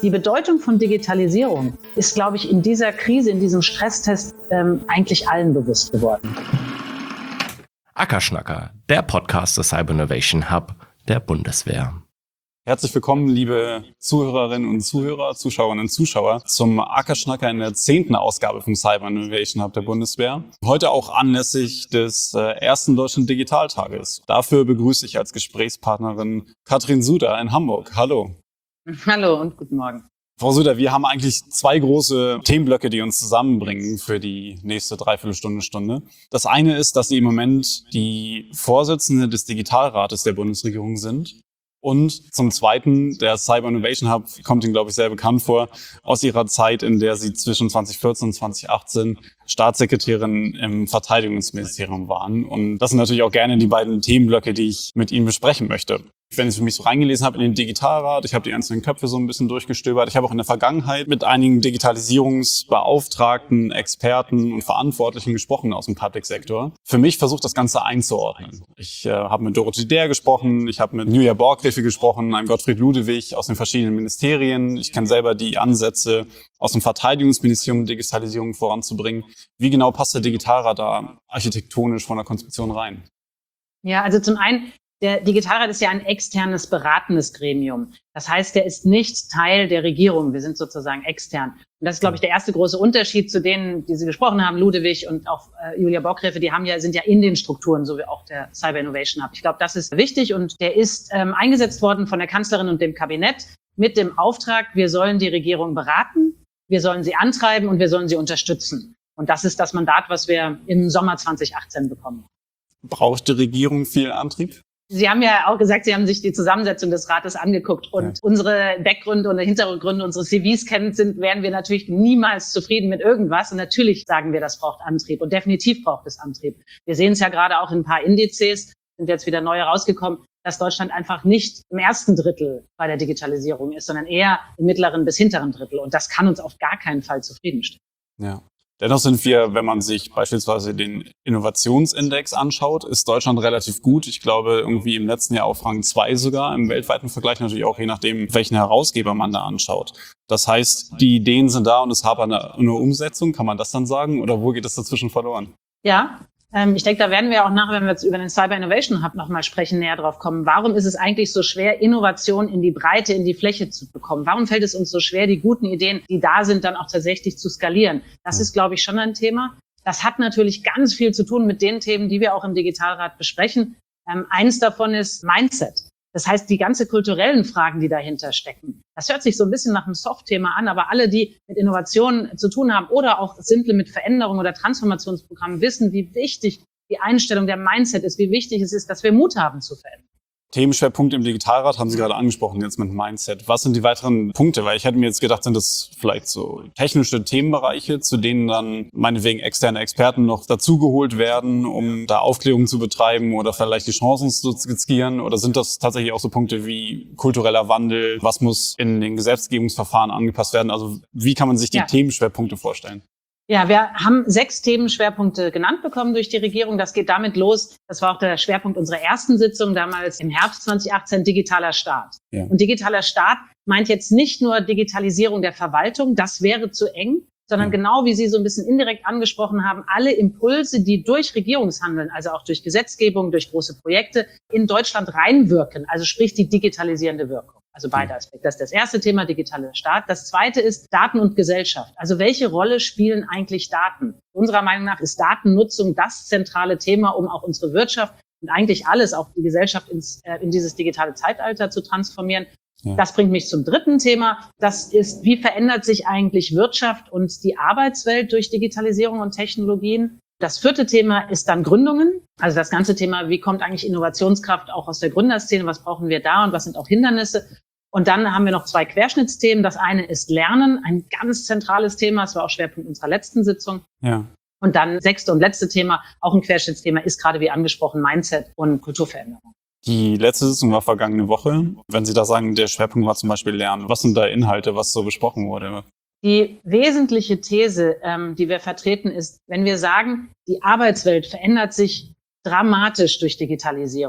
Die Bedeutung von Digitalisierung ist, glaube ich, in dieser Krise, in diesem Stresstest eigentlich allen bewusst geworden. Ackerschnacker, der Podcast des Cyber Innovation Hub der Bundeswehr. Herzlich willkommen, liebe Zuhörerinnen und Zuhörer, Zuschauerinnen und Zuschauer, zum Ackerschnacker in der 10. Ausgabe vom Cyber Innovation Hub der Bundeswehr. Heute auch anlässlich des ersten Deutschen Digitaltages. Dafür begrüße ich als Gesprächspartnerin Katrin Suder in Hamburg. Hallo. Hallo und guten Morgen. Frau Suder, wir haben eigentlich zwei große Themenblöcke, die uns zusammenbringen für die nächste Dreiviertelstunde. Das eine ist, dass Sie im Moment die Vorsitzende des Digitalrates der Bundesregierung sind. Und zum Zweiten, der Cyber Innovation Hub kommt Ihnen, glaube ich, sehr bekannt vor, aus Ihrer Zeit, in der Sie zwischen 2014 und 2018 Staatssekretärin im Verteidigungsministerium waren. Und das sind natürlich auch gerne die beiden Themenblöcke, die ich mit Ihnen besprechen möchte. Wenn ich mich so reingelesen habe in den Digitalrat, ich habe die einzelnen Köpfe so ein bisschen durchgestöbert. Ich habe auch in der Vergangenheit mit einigen Digitalisierungsbeauftragten, Experten und Verantwortlichen gesprochen aus dem Public Sektor. Für mich versucht das Ganze einzuordnen. Ich habe mit Dorothee Där gesprochen, ich habe mit Julia Borgrefe gesprochen, einem Gottfried Ludewig aus den verschiedenen Ministerien. Ich kenne selber die Ansätze aus dem Verteidigungsministerium, Digitalisierung voranzubringen. Wie genau passt der Digitalrat da architektonisch von der Konzeption rein? Ja, also zum einen, der Digitalrat ist ja ein externes, beratendes Gremium. Das heißt, der ist nicht Teil der Regierung. Wir sind sozusagen extern. Und das ist, glaube ich, der erste große Unterschied zu denen, die Sie gesprochen haben, Ludewig und auch Julia Borgrefe, sind ja in den Strukturen, so wie auch der Cyber Innovation Hub. Ich glaube, das ist wichtig und der ist eingesetzt worden von der Kanzlerin und dem Kabinett mit dem Auftrag, wir sollen die Regierung beraten, wir sollen sie antreiben und wir sollen sie unterstützen. Und das ist das Mandat, was wir im Sommer 2018 bekommen. Braucht die Regierung viel Antrieb? Sie haben ja auch gesagt, Sie haben sich die Zusammensetzung des Rates angeguckt und unsere Backgründe und Hintergründe, unsere CVs kennend sind, wären wir natürlich niemals zufrieden mit irgendwas. Und natürlich sagen wir, das braucht Antrieb und definitiv braucht es Antrieb. Wir sehen es ja gerade auch in ein paar Indizes, sind jetzt wieder neue rausgekommen, dass Deutschland einfach nicht im ersten Drittel bei der Digitalisierung ist, sondern eher im mittleren bis hinteren Drittel. Und das kann uns auf gar keinen Fall zufriedenstellen. Ja. Dennoch sind wir, wenn man sich beispielsweise den Innovationsindex anschaut, ist Deutschland relativ gut. Ich glaube, irgendwie im letzten Jahr auf Rang 2 sogar, im weltweiten Vergleich natürlich auch, je nachdem, welchen Herausgeber man da anschaut. Das heißt, die Ideen sind da und es hapert eine Umsetzung, kann man das dann sagen? Oder wo geht es dazwischen verloren? Ja, ich denke, da werden wir auch nachher, wenn wir jetzt über den Cyber Innovation Hub nochmal sprechen, näher drauf kommen. Warum ist es eigentlich so schwer, Innovation in die Breite, in die Fläche zu bekommen? Warum fällt es uns so schwer, die guten Ideen, die da sind, dann auch tatsächlich zu skalieren? Das ist, glaube ich, schon ein Thema. Das hat natürlich ganz viel zu tun mit den Themen, die wir auch im Digitalrat besprechen. Eins davon ist Mindset. Das heißt, die ganze kulturellen Fragen, die dahinter stecken. Das hört sich so ein bisschen nach einem Soft-Thema an, aber alle, die mit Innovationen zu tun haben oder auch simple mit Veränderung oder Transformationsprogrammen, wissen, wie wichtig die Einstellung der Mindset ist, wie wichtig es ist, dass wir Mut haben zu verändern. Themenschwerpunkte im Digitalrat haben Sie gerade angesprochen, jetzt mit Mindset. Was sind die weiteren Punkte? Weil ich hätte mir jetzt gedacht, sind das vielleicht so technische Themenbereiche, zu denen dann meinetwegen externe Experten noch dazugeholt werden, um da Aufklärung zu betreiben oder vielleicht die Chancen zu skizzieren? Oder sind das tatsächlich auch so Punkte wie kultureller Wandel? Was muss in den Gesetzgebungsverfahren angepasst werden? Also wie kann man sich die Themenschwerpunkte vorstellen? Ja, wir haben 6 Themenschwerpunkte genannt bekommen durch die Regierung. Das geht damit los. Das war auch der Schwerpunkt unserer ersten Sitzung damals im Herbst 2018, digitaler Staat. Ja. Und digitaler Staat meint jetzt nicht nur Digitalisierung der Verwaltung, das wäre zu eng, sondern genau wie Sie so ein bisschen indirekt angesprochen haben, alle Impulse, die durch Regierungshandeln, also auch durch Gesetzgebung, durch große Projekte in Deutschland reinwirken, also sprich die digitalisierende Wirkung. Also beide Aspekte. Das ist das erste Thema, digitaler Staat. Das zweite ist Daten und Gesellschaft. Also welche Rolle spielen eigentlich Daten? Unserer Meinung nach ist Datennutzung das zentrale Thema, um auch unsere Wirtschaft und eigentlich alles, auch die Gesellschaft in dieses digitale Zeitalter zu transformieren. Ja. Das bringt mich zum dritten Thema. Das ist, wie verändert sich eigentlich Wirtschaft und die Arbeitswelt durch Digitalisierung und Technologien? Das vierte Thema ist dann Gründungen. Also das ganze Thema, wie kommt eigentlich Innovationskraft auch aus der Gründerszene? Was brauchen wir da und was sind auch Hindernisse? Und dann haben wir noch 2 Querschnittsthemen. Das eine ist Lernen, ein ganz zentrales Thema. Das war auch Schwerpunkt unserer letzten Sitzung. Ja. Und dann 6. und letzte Thema, auch ein Querschnittsthema, ist gerade wie angesprochen Mindset und Kulturveränderung. Die letzte Sitzung war vergangene Woche. Wenn Sie da sagen, der Schwerpunkt war zum Beispiel Lernen, was sind da Inhalte, was so besprochen wurde? Die wesentliche These, die wir vertreten, ist, wenn wir sagen, die Arbeitswelt verändert sich dramatisch durch Digitalisierung,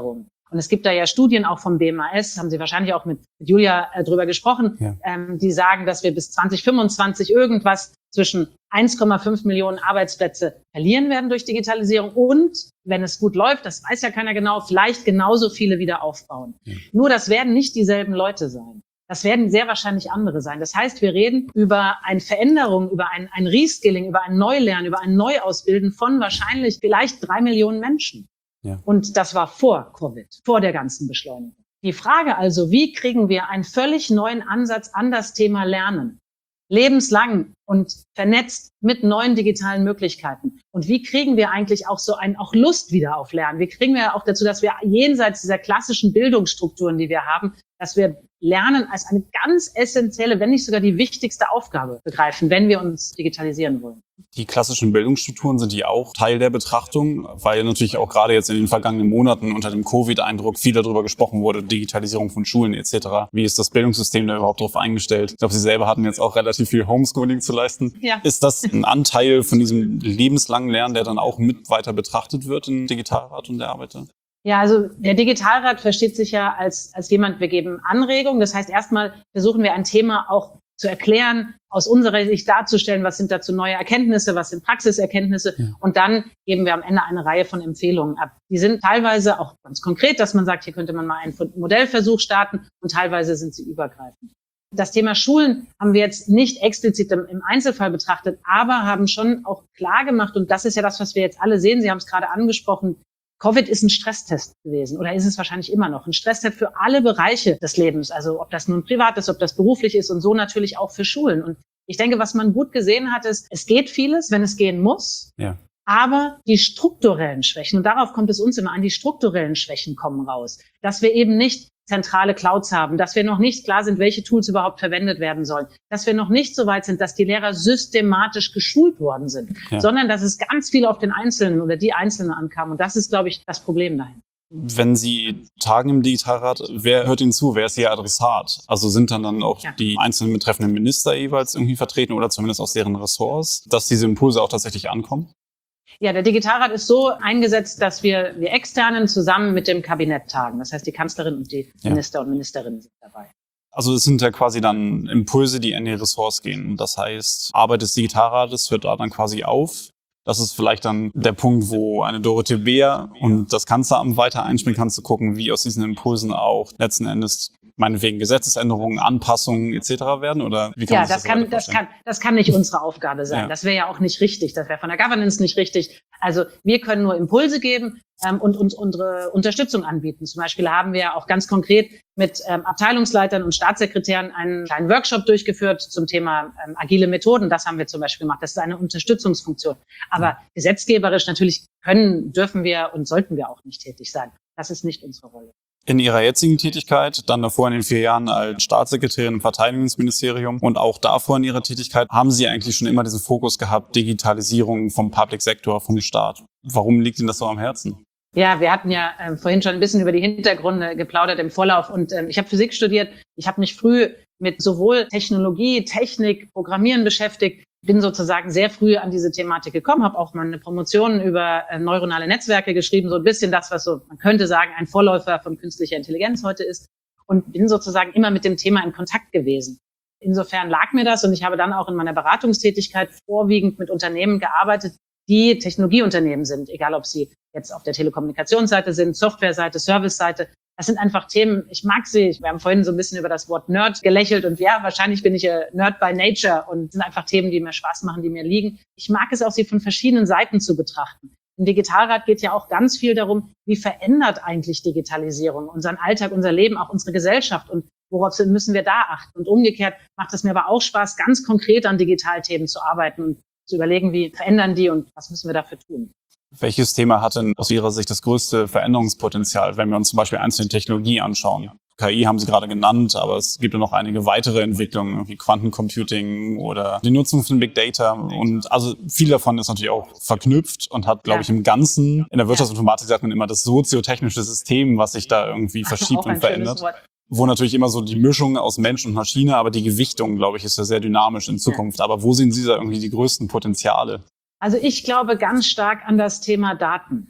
Und es gibt da ja Studien auch vom BMAS, haben Sie wahrscheinlich auch mit Julia drüber gesprochen, die sagen, dass wir bis 2025 irgendwas zwischen 1,5 Millionen Arbeitsplätze verlieren werden durch Digitalisierung und, wenn es gut läuft, das weiß ja keiner genau, vielleicht genauso viele wieder aufbauen. Nur das werden nicht dieselben Leute sein. Das werden sehr wahrscheinlich andere sein. Das heißt, wir reden über eine Veränderung, über ein Reskilling, über ein Neulernen, über ein Neuausbilden von wahrscheinlich vielleicht 3 Millionen Menschen. Ja. Und das war vor Covid, vor der ganzen Beschleunigung. Die Frage also, wie kriegen wir einen völlig neuen Ansatz an das Thema Lernen? Lebenslang und vernetzt mit neuen digitalen Möglichkeiten. Und wie kriegen wir eigentlich auch auch Lust wieder auf Lernen? Wie kriegen wir auch dazu, dass wir jenseits dieser klassischen Bildungsstrukturen, die wir haben, dass wir Lernen als eine ganz essentielle, wenn nicht sogar die wichtigste Aufgabe begreifen, wenn wir uns digitalisieren wollen? Die klassischen Bildungsstrukturen, sind die auch Teil der Betrachtung? Weil natürlich auch gerade jetzt in den vergangenen Monaten unter dem Covid-Eindruck viel darüber gesprochen wurde, Digitalisierung von Schulen etc. Wie ist das Bildungssystem da überhaupt drauf eingestellt? Ich glaube, Sie selber hatten jetzt auch relativ viel Homeschooling zu leisten. Ja. Ist das ein Anteil von diesem lebenslangen Lernen, der dann auch mit weiter betrachtet wird im Digitalrat und der Arbeiter? Ja, also der Digitalrat versteht sich ja als jemand, wir geben Anregungen. Das heißt, erstmal versuchen wir ein Thema auch zu erklären, aus unserer Sicht darzustellen, was sind dazu neue Erkenntnisse, was sind Praxiserkenntnisse. Ja. Und dann geben wir am Ende eine Reihe von Empfehlungen ab. Die sind teilweise auch ganz konkret, dass man sagt, hier könnte man mal einen Modellversuch starten, und teilweise sind sie übergreifend. Das Thema Schulen haben wir jetzt nicht explizit im Einzelfall betrachtet, aber haben schon auch klar gemacht, und das ist ja das, was wir jetzt alle sehen, Sie haben es gerade angesprochen, Covid ist ein Stresstest gewesen oder ist es wahrscheinlich immer noch ein Stresstest für alle Bereiche des Lebens, also ob das nun privat ist, ob das beruflich ist und so natürlich auch für Schulen. Und ich denke, was man gut gesehen hat, ist, es geht vieles, wenn es gehen muss, aber die strukturellen Schwächen, und darauf kommt es uns immer an, die strukturellen Schwächen kommen raus, dass wir eben nicht zentrale Clouds haben, dass wir noch nicht klar sind, welche Tools überhaupt verwendet werden sollen, dass wir noch nicht so weit sind, dass die Lehrer systematisch geschult worden sind, sondern dass es ganz viel auf den Einzelnen oder die Einzelnen ankam. Und das ist, glaube ich, das Problem dahin. Wenn Sie tagen im Digitalrat, wer hört Ihnen zu? Wer ist Ihr Adressat? Also sind dann auch die einzelnen betreffenden Minister jeweils irgendwie vertreten oder zumindest aus deren Ressorts, dass diese Impulse auch tatsächlich ankommen? Ja, der Digitalrat ist so eingesetzt, dass wir Externen zusammen mit dem Kabinett tagen. Das heißt, die Kanzlerin und die Minister und Ministerinnen sind dabei. Also es sind ja quasi dann Impulse, die in die Ressorts gehen. Das heißt, Arbeit des Digitalrates hört da dann quasi auf. Das ist vielleicht dann der Punkt, wo eine Dorothee Beer und das Kanzleramt weiter einspringen kann, zu gucken, wie aus diesen Impulsen auch letzten Endes meinetwegen Gesetzesänderungen, Anpassungen etc. werden? Oder wie kann man das kann nicht unsere Aufgabe sein. Ja. Das wäre ja auch nicht richtig. Das wäre von der Governance nicht richtig. Also wir können nur Impulse geben und uns unsere Unterstützung anbieten. Zum Beispiel haben wir auch ganz konkret mit Abteilungsleitern und Staatssekretären einen kleinen Workshop durchgeführt zum Thema agile Methoden. Das haben wir zum Beispiel gemacht. Das ist eine Unterstützungsfunktion. Aber gesetzgeberisch natürlich dürfen wir und sollten wir auch nicht tätig sein. Das ist nicht unsere Rolle. In Ihrer jetzigen Tätigkeit, dann davor in den 4 Jahren als Staatssekretärin im Verteidigungsministerium und auch davor in Ihrer Tätigkeit, haben Sie eigentlich schon immer diesen Fokus gehabt, Digitalisierung vom Public Sektor, vom Staat. Warum liegt Ihnen das so am Herzen? Ja, wir hatten ja vorhin schon ein bisschen über die Hintergründe geplaudert im Vorlauf und ich habe Physik studiert. Ich habe mich früh mit sowohl Technologie, Technik, Programmieren beschäftigt, bin sozusagen sehr früh an diese Thematik gekommen, habe auch meine Promotion über neuronale Netzwerke geschrieben, so ein bisschen das, was so, man könnte sagen, ein Vorläufer von künstlicher Intelligenz heute ist, und bin sozusagen immer mit dem Thema in Kontakt gewesen. Insofern lag mir das, und ich habe dann auch in meiner Beratungstätigkeit vorwiegend mit Unternehmen gearbeitet, die Technologieunternehmen sind, egal ob sie jetzt auf der Telekommunikationsseite sind, Softwareseite, Serviceseite. Das sind einfach Themen, ich mag sie. Wir haben vorhin so ein bisschen über das Wort Nerd gelächelt, und ja, wahrscheinlich bin ich Nerd by Nature, und sind einfach Themen, die mir Spaß machen, die mir liegen. Ich mag es auch, sie von verschiedenen Seiten zu betrachten. Im Digitalrat geht ja auch ganz viel darum, wie verändert eigentlich Digitalisierung unseren Alltag, unser Leben, auch unsere Gesellschaft, und worauf müssen wir da achten. Und umgekehrt macht es mir aber auch Spaß, ganz konkret an Digitalthemen zu arbeiten und zu überlegen, wie verändern die und was müssen wir dafür tun. Welches Thema hat denn aus Ihrer Sicht das größte Veränderungspotenzial, wenn wir uns zum Beispiel einzelne Technologie anschauen? KI haben Sie gerade genannt, aber es gibt ja noch einige weitere Entwicklungen, wie Quantencomputing oder die Nutzung von Big Data. Und also viel davon ist natürlich auch verknüpft und hat, glaube ich, im Ganzen, in der Wirtschaftsinformatik sagt man immer das soziotechnische System, was sich da irgendwie verschiebt und verändert. Wo natürlich immer so die Mischung aus Mensch und Maschine, aber die Gewichtung, glaube ich, ist ja sehr dynamisch in Zukunft. Aber wo sehen Sie da irgendwie die größten Potenziale? Also ich glaube ganz stark an das Thema Daten.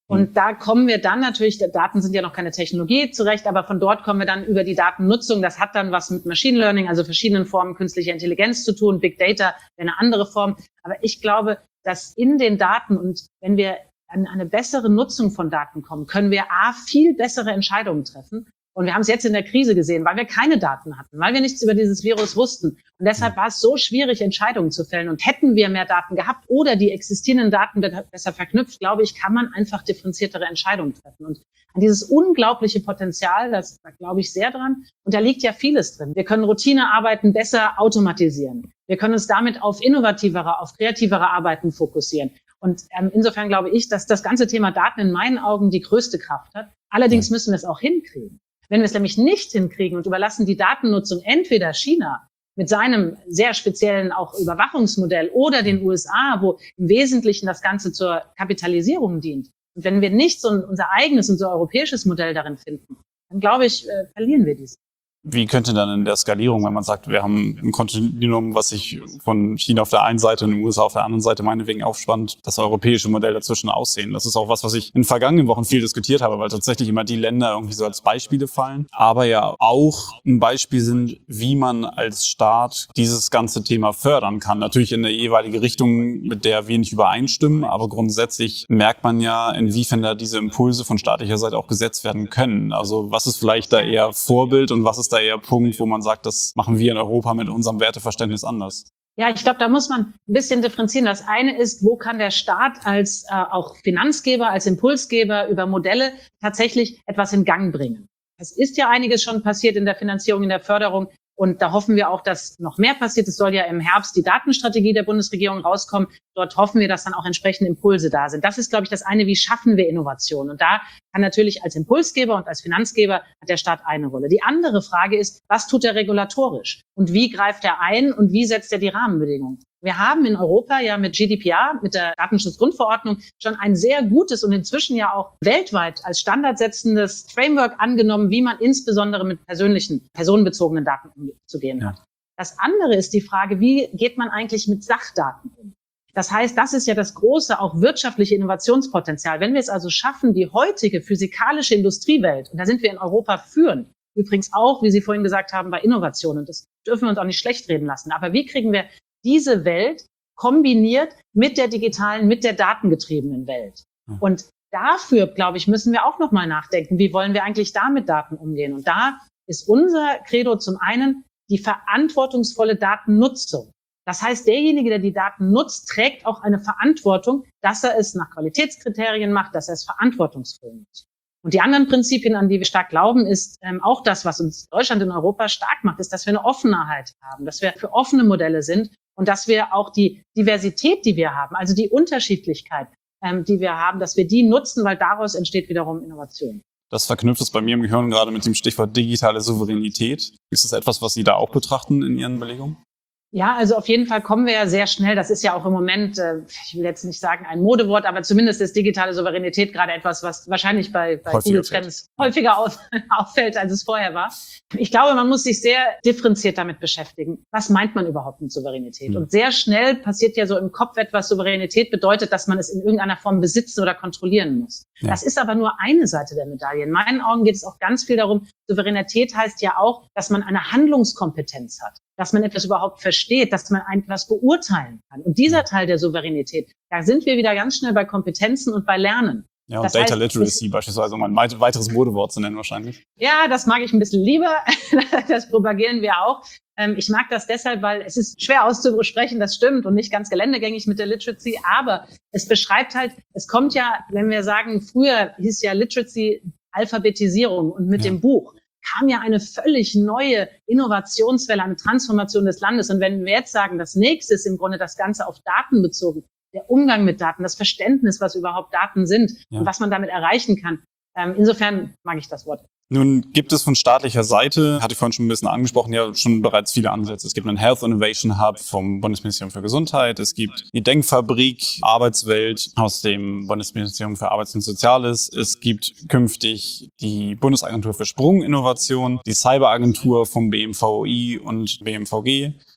Und da kommen wir dann natürlich, Daten sind ja noch keine Technologie zurecht, aber von dort kommen wir dann über die Datennutzung. Das hat dann was mit Machine Learning, also verschiedenen Formen künstlicher Intelligenz zu tun. Big Data wäre eine andere Form. Aber ich glaube, dass in den Daten und wenn wir an eine bessere Nutzung von Daten kommen, können wir viel bessere Entscheidungen treffen. Und wir haben es jetzt in der Krise gesehen, weil wir keine Daten hatten, weil wir nichts über dieses Virus wussten. Und deshalb war es so schwierig, Entscheidungen zu fällen. Und hätten wir mehr Daten gehabt oder die existierenden Daten besser verknüpft, glaube ich, kann man einfach differenziertere Entscheidungen treffen. Und an dieses unglaubliche Potenzial, da glaube ich sehr dran. Und da liegt ja vieles drin. Wir können Routinearbeiten besser automatisieren. Wir können uns damit auf innovativere, auf kreativere Arbeiten fokussieren. Und insofern glaube ich, dass das ganze Thema Daten in meinen Augen die größte Kraft hat. Allerdings müssen wir es auch hinkriegen. Wenn wir es nämlich nicht hinkriegen und überlassen die Datennutzung entweder China mit seinem sehr speziellen auch Überwachungsmodell oder den USA, wo im Wesentlichen das Ganze zur Kapitalisierung dient. Und wenn wir nicht so unser eigenes, unser europäisches Modell darin finden, dann glaube ich, verlieren wir dies. Wie könnte dann in der Skalierung, wenn man sagt, wir haben ein Kontinuum, was sich von China auf der einen Seite und den USA auf der anderen Seite meinetwegen aufspannt, das europäische Modell dazwischen aussehen? Das ist auch was ich in den vergangenen Wochen viel diskutiert habe, weil tatsächlich immer die Länder irgendwie so als Beispiele fallen, aber ja auch ein Beispiel sind, wie man als Staat dieses ganze Thema fördern kann. Natürlich in eine jeweilige Richtung, mit der wir nicht übereinstimmen, aber grundsätzlich merkt man ja, inwiefern da diese Impulse von staatlicher Seite auch gesetzt werden können. Also was ist vielleicht da eher Vorbild und was ist da eher Punkt, wo man sagt, das machen wir in Europa mit unserem Werteverständnis anders? Ja, ich glaube, da muss man ein bisschen differenzieren. Das eine ist, wo kann der Staat als auch Finanzgeber, als Impulsgeber über Modelle tatsächlich etwas in Gang bringen. Es ist ja einiges schon passiert in der Finanzierung, in der Förderung. Und da hoffen wir auch, dass noch mehr passiert. Es soll ja im Herbst die Datenstrategie der Bundesregierung rauskommen. Dort hoffen wir, dass dann auch entsprechende Impulse da sind. Das ist, glaube ich, das eine, wie schaffen wir Innovation? Und da kann natürlich als Impulsgeber und als Finanzgeber hat der Staat eine Rolle. Die andere Frage ist, was tut er regulatorisch? Und wie greift er ein und wie setzt er die Rahmenbedingungen? Wir haben in Europa ja mit GDPR, mit der Datenschutzgrundverordnung, schon ein sehr gutes und inzwischen ja auch weltweit als Standard setzendes Framework angenommen, wie man insbesondere mit personenbezogenen Daten umzugehen hat. Das andere ist die Frage, wie geht man eigentlich mit Sachdaten um? Das heißt, das ist ja das große, auch wirtschaftliche Innovationspotenzial. Wenn wir es also schaffen, die heutige physikalische Industriewelt, und da sind wir in Europa führend, übrigens auch, wie Sie vorhin gesagt haben, bei Innovationen, das dürfen wir uns auch nicht schlecht reden lassen, aber wie kriegen wir diese Welt kombiniert mit der digitalen, mit der datengetriebenen Welt? Und dafür, glaube ich, müssen wir auch nochmal nachdenken, wie wollen wir eigentlich da mit Daten umgehen? Und da ist unser Credo zum einen die verantwortungsvolle Datennutzung. Das heißt, derjenige, der die Daten nutzt, trägt auch eine Verantwortung, dass er es nach Qualitätskriterien macht, dass er es verantwortungsvoll nutzt. Und die anderen Prinzipien, an die wir stark glauben, ist auch das, was uns Deutschland in Europa stark macht, ist, dass wir eine Offenheit haben, dass wir für offene Modelle sind und dass wir auch die Diversität, die wir haben, also die Unterschiedlichkeit, die wir haben, dass wir die nutzen, weil daraus entsteht wiederum Innovation. Das verknüpft es bei mir im Gehirn gerade mit dem Stichwort digitale Souveränität. Ist das etwas, was Sie da auch betrachten in Ihren Überlegungen? Ja, also auf jeden Fall kommen wir ja sehr schnell. Das ist ja auch im Moment, ich will jetzt nicht sagen ein Modewort, aber zumindest ist digitale Souveränität gerade etwas, was wahrscheinlich bei Google Trends häufiger auffällt, als es vorher war. Ich glaube, man muss sich sehr differenziert damit beschäftigen. Was meint man überhaupt mit Souveränität? Und sehr schnell passiert ja so im Kopf etwas. Souveränität bedeutet, dass man es in irgendeiner Form besitzen oder kontrollieren muss. Ja. Das ist aber nur eine Seite der Medaille. In meinen Augen geht es auch ganz viel darum, Souveränität heißt ja auch, dass man eine Handlungskompetenz hat, dass man etwas überhaupt versteht, dass man etwas beurteilen kann. Und dieser Teil der Souveränität, da sind wir wieder ganz schnell bei Kompetenzen und bei Lernen. Ja, und Data Literacy beispielsweise, um ein weiteres Modewort zu nennen wahrscheinlich. Ja, das mag ich ein bisschen lieber. Das propagieren wir auch. Ich mag das deshalb, weil es ist schwer auszusprechen, das stimmt, und nicht ganz geländegängig mit der Literacy, aber es beschreibt halt, es kommt ja, wenn wir sagen, früher hieß ja Literacy Alphabetisierung, und mit dem Buch kam ja eine völlig neue Innovationswelle, eine Transformation des Landes. Und wenn wir jetzt sagen, das nächste ist im Grunde das Ganze auf Daten bezogen, der Umgang mit Daten, das Verständnis, was überhaupt Daten sind und was man damit erreichen kann. Insofern mag ich das Wort. Nun gibt es von staatlicher Seite, hatte ich vorhin schon ein bisschen angesprochen, ja schon bereits viele Ansätze. Es gibt einen Health Innovation Hub vom Bundesministerium für Gesundheit. Es gibt die Denkfabrik Arbeitswelt aus dem Bundesministerium für Arbeit und Soziales. Es gibt künftig die Bundesagentur für Sprunginnovation, die Cyberagentur vom BMVI und BMVG.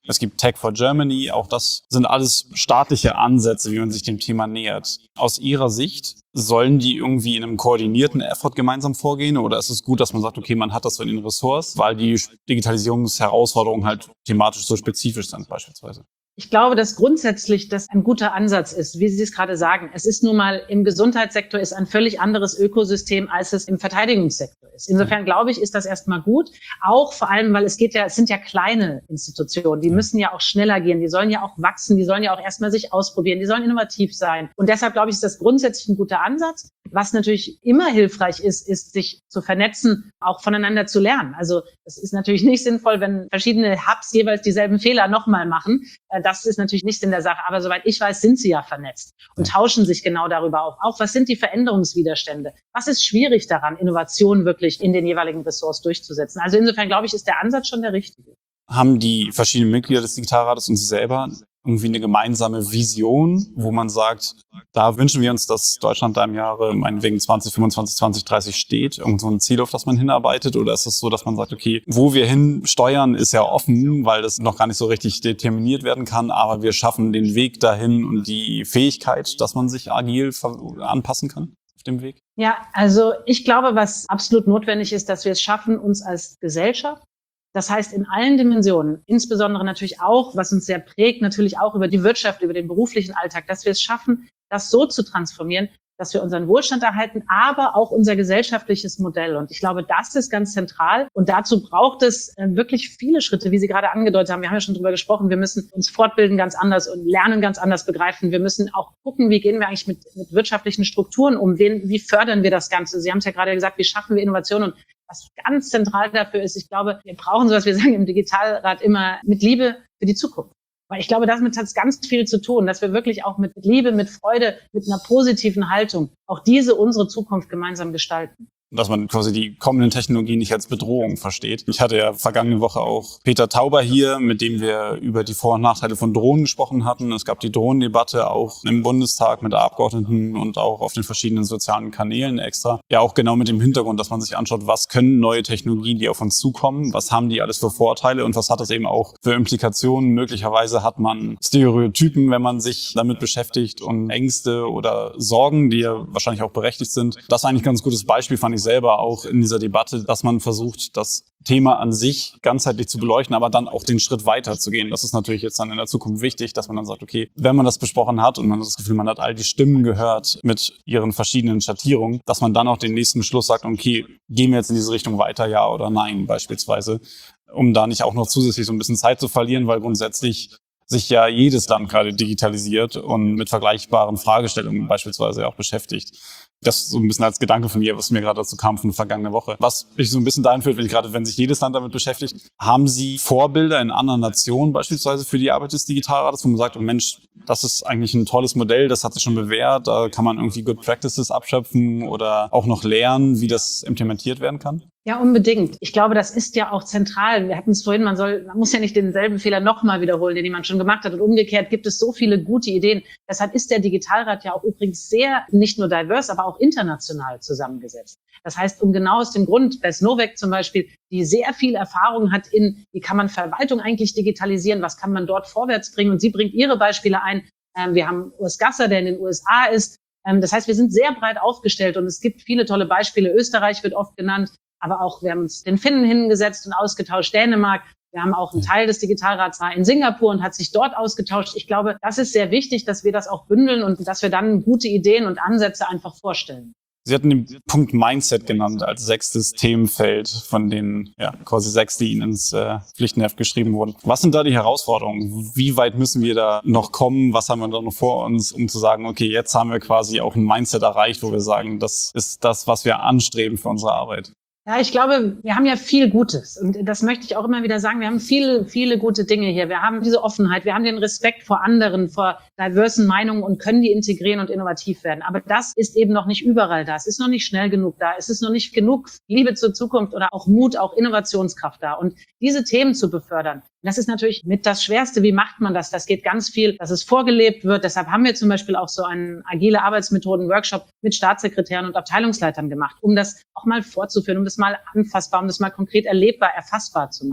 Es gibt Tech for Germany. Auch das sind alles staatliche Ansätze, wie man sich dem Thema nähert. Aus Ihrer Sicht, sollen die irgendwie in einem koordinierten Effort gemeinsam vorgehen? Oder ist es gut, dass man sagt, okay, man hat das so in den Ressorts, weil die Digitalisierungsherausforderungen halt thematisch so spezifisch sind beispielsweise? Ich glaube, dass grundsätzlich das ein guter Ansatz ist, wie Sie es gerade sagen. Es ist nun mal im Gesundheitssektor ist ein völlig anderes Ökosystem, als es im Verteidigungssektor ist. Insofern glaube ich, ist das erstmal gut. Auch vor allem, weil es sind ja kleine Institutionen. Die müssen ja auch schneller gehen. Die sollen ja auch wachsen. Die sollen ja auch erstmal sich ausprobieren. Die sollen innovativ sein. Und deshalb glaube ich, ist das grundsätzlich ein guter Ansatz. Was natürlich immer hilfreich ist, sich zu vernetzen, auch voneinander zu lernen. Also es ist natürlich nicht sinnvoll, wenn verschiedene Hubs jeweils dieselben Fehler nochmal machen. Das ist natürlich nicht in der Sache. Aber soweit ich weiß, sind sie ja vernetzt und tauschen sich genau darüber auf. Auch was sind die Veränderungswiderstände? Was ist schwierig daran, Innovation wirklich in den jeweiligen Ressorts durchzusetzen? Also insofern glaube ich, ist der Ansatz schon der richtige. Haben die verschiedenen Mitglieder des Digitalrates und Sie selber irgendwie eine gemeinsame Vision, wo man sagt, da wünschen wir uns, dass Deutschland da im Jahre meinetwegen 2025, 2030 steht, irgend so ein Ziel, auf das man hinarbeitet? Oder ist es so, dass man sagt, okay, wo wir hin steuern, ist ja offen, weil das noch gar nicht so richtig determiniert werden kann, aber wir schaffen den Weg dahin und die Fähigkeit, dass man sich agil anpassen kann auf dem Weg? Ja, also ich glaube, was absolut notwendig ist, dass wir es schaffen, uns als Gesellschaft, das heißt in allen Dimensionen, insbesondere natürlich auch, was uns sehr prägt, natürlich auch über die Wirtschaft, über den beruflichen Alltag, dass wir es schaffen, das so zu transformieren, dass wir unseren Wohlstand erhalten, aber auch unser gesellschaftliches Modell. Und ich glaube, das ist ganz zentral. Und dazu braucht es wirklich viele Schritte, wie Sie gerade angedeutet haben. Wir haben ja schon drüber gesprochen. Wir müssen uns fortbilden ganz anders und Lernen ganz anders begreifen. Wir müssen auch gucken, wie gehen wir eigentlich mit wirtschaftlichen Strukturen um? Wie fördern wir das Ganze? Sie haben es ja gerade gesagt, wie schaffen wir Innovation? Und was ganz zentral dafür ist, ich glaube, wir brauchen so, was wir sagen im Digitalrat immer, mit Liebe für die Zukunft. Weil ich glaube, damit hat es ganz viel zu tun, dass wir wirklich auch mit Liebe, mit Freude, mit einer positiven Haltung auch unsere Zukunft gemeinsam gestalten. Dass man quasi die kommenden Technologien nicht als Bedrohung versteht. Ich hatte ja vergangene Woche auch Peter Tauber hier, mit dem wir über die Vor- und Nachteile von Drohnen gesprochen hatten. Es gab die Drohnendebatte auch im Bundestag mit Abgeordneten und auch auf den verschiedenen sozialen Kanälen extra. Ja, auch genau mit dem Hintergrund, dass man sich anschaut, was können neue Technologien, die auf uns zukommen, was haben die alles für Vorteile und was hat das eben auch für Implikationen. Möglicherweise hat man Stereotypen, wenn man sich damit beschäftigt und Ängste oder Sorgen, die ja wahrscheinlich auch berechtigt sind. Das ist eigentlich ein ganz gutes Beispiel, fand ich selber auch in dieser Debatte, dass man versucht, das Thema an sich ganzheitlich zu beleuchten, aber dann auch den Schritt weiter zu gehen. Das ist natürlich jetzt dann in der Zukunft wichtig, dass man dann sagt, okay, wenn man das besprochen hat und man hat das Gefühl, man hat all die Stimmen gehört mit ihren verschiedenen Schattierungen, dass man dann auch den nächsten Schluss sagt, okay, gehen wir jetzt in diese Richtung weiter, ja oder nein beispielsweise, um da nicht auch noch zusätzlich so ein bisschen Zeit zu verlieren, weil grundsätzlich sich ja jedes Land gerade digitalisiert und mit vergleichbaren Fragestellungen beispielsweise auch beschäftigt. Das ist so ein bisschen als Gedanke von mir, was mir gerade dazu kam von der vergangenen Woche. Was mich so ein bisschen dahin führt, wenn sich jedes Land damit beschäftigt, haben Sie Vorbilder in anderen Nationen beispielsweise für die Arbeit des Digitalrates, wo man sagt, oh Mensch, das ist eigentlich ein tolles Modell, das hat sich schon bewährt, da kann man irgendwie Good Practices abschöpfen oder auch noch lernen, wie das implementiert werden kann? Ja, unbedingt. Ich glaube, das ist ja auch zentral. Wir hatten es vorhin, man muss ja nicht denselben Fehler nochmal wiederholen, den jemand schon gemacht hat. Und umgekehrt gibt es so viele gute Ideen. Deshalb ist der Digitalrat ja auch übrigens sehr, nicht nur divers, aber auch international zusammengesetzt. Das heißt, genau aus dem Grund, Bess Novek zum Beispiel, die sehr viel Erfahrung hat wie kann man Verwaltung eigentlich digitalisieren, was kann man dort vorwärts bringen. Und sie bringt ihre Beispiele ein. Wir haben Urs Gasser, der in den USA ist. Das heißt, wir sind sehr breit aufgestellt und es gibt viele tolle Beispiele. Österreich wird oft genannt. Aber auch, wir haben uns den Finnen hingesetzt und ausgetauscht, Dänemark. Wir haben auch einen Teil des Digitalrats in Singapur und hat sich dort ausgetauscht. Ich glaube, das ist sehr wichtig, dass wir das auch bündeln und dass wir dann gute Ideen und Ansätze einfach vorstellen. Sie hatten den Punkt Mindset genannt als 6. Themenfeld von den quasi 6, die Ihnen ins Pflichtenheft geschrieben wurden. Was sind da die Herausforderungen? Wie weit müssen wir da noch kommen? Was haben wir da noch vor uns, um zu sagen, okay, jetzt haben wir quasi auch ein Mindset erreicht, wo wir sagen, das ist das, was wir anstreben für unsere Arbeit? Ja, ich glaube, wir haben ja viel Gutes. Und das möchte ich auch immer wieder sagen. Wir haben viele, viele gute Dinge hier. Wir haben diese Offenheit. Wir haben den Respekt vor anderen, vor diversen Meinungen und können die integrieren und innovativ werden. Aber das ist eben noch nicht überall da. Es ist noch nicht schnell genug da. Es ist noch nicht genug Liebe zur Zukunft oder auch Mut, auch Innovationskraft da. Und diese Themen zu befördern, das ist natürlich mit das Schwerste. Wie macht man das? Das geht ganz viel, dass es vorgelebt wird. Deshalb haben wir zum Beispiel auch so einen agile Arbeitsmethoden-Workshop mit Staatssekretären und Abteilungsleitern gemacht, um das auch mal vorzuführen, um das mal anfassbar, um das mal konkret erlebbar, erfassbar zu machen.